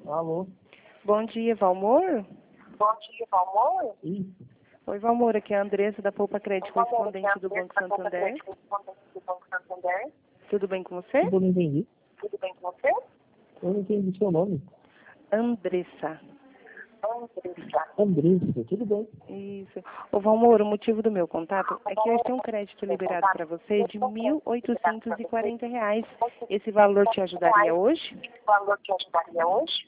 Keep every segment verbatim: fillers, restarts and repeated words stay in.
Alô? Bom dia, Valmor? Bom dia, Valmor. Isso. Oi, Valmor, aqui é a Andressa da Poupa Crédito, Valmor, correspondente do Banco Santander. do Banco Santander. Tudo bem com você? Eu não entendi. Tudo bem com você? Eu não entendi seu nome. Andressa. Andressa. Andressa, tudo bem. Isso. Ô, Valmor, o motivo do meu contato é que hoje tem um crédito liberado para você de mil oitocentos e quarenta reais. Esse valor te ajudaria hoje? Esse valor te ajudaria hoje?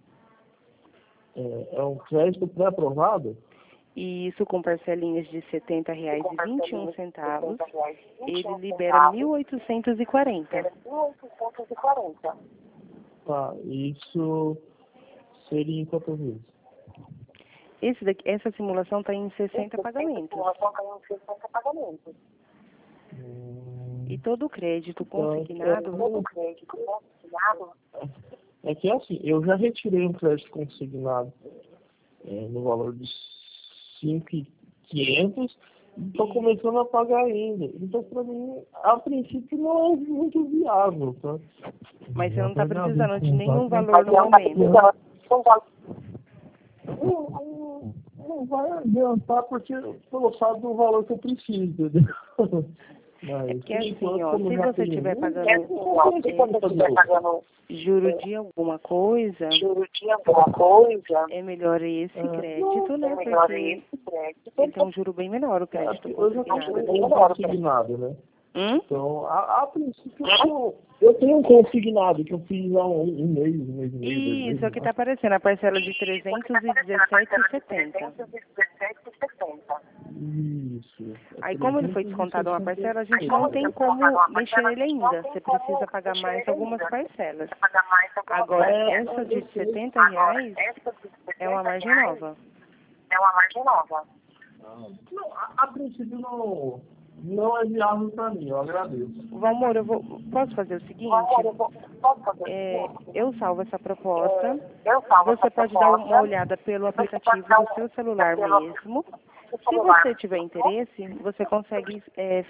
É, é um crédito pré-aprovado? Isso, com parcelinhas de setenta reais e vinte e um centavos, ele libera mil oitocentos e quarenta. mil oitocentos e quarenta. Tá, isso seria em quantas vezes? Esse daqui, essa simulação está em sessenta pagamentos. sessenta pagamentos. Hum, E todo o crédito então, consignado... Todo crédito consignado. É que assim, eu já retirei um crédito consignado é, no valor de cinco mil e quinhentos e estou começando a pagar ainda. Então, para mim, a princípio, não é muito viável, tá? Mas você não está Vai precisando de dar nenhum contato. valor no momento. Não, não, não vai adiantar porque pelo fato do valor que eu preciso, entendeu? Mas, É porque por assim, enquanto, ó, como se já você tenho estiver um, pagando Se você estiver pagando juro de alguma coisa, juro de alguma coisa, é melhor esse É. crédito, né? é melhor Porque esse crédito. ele tem um juro bem menor, o é, crédito eu já consignado. tenho um consignado, né? Hum? Então, a, a princípio, eu, eu tenho um consignado que eu fiz há um, um mês, um mês e meio, dois Isso, meses, é o que né? está aparecendo, a parcela de trezentos e dezessete e setenta. Isso. Aí, como ele foi descontado uma parcela, a gente não tem como mexer nele ainda. Você precisa pagar mais algumas parcelas. Agora, É, essa de eu sei. setenta reais é uma margem nova. É uma margem nova. Não, a, a princípio não, não é viável para mim, eu agradeço. Valmor, eu vou, posso fazer o seguinte? É, eu salvo essa proposta. Eu salvo Você essa pode dar uma proposta. olhada pelo aplicativo do seu celular mesmo. Se você tiver interesse, você consegue é,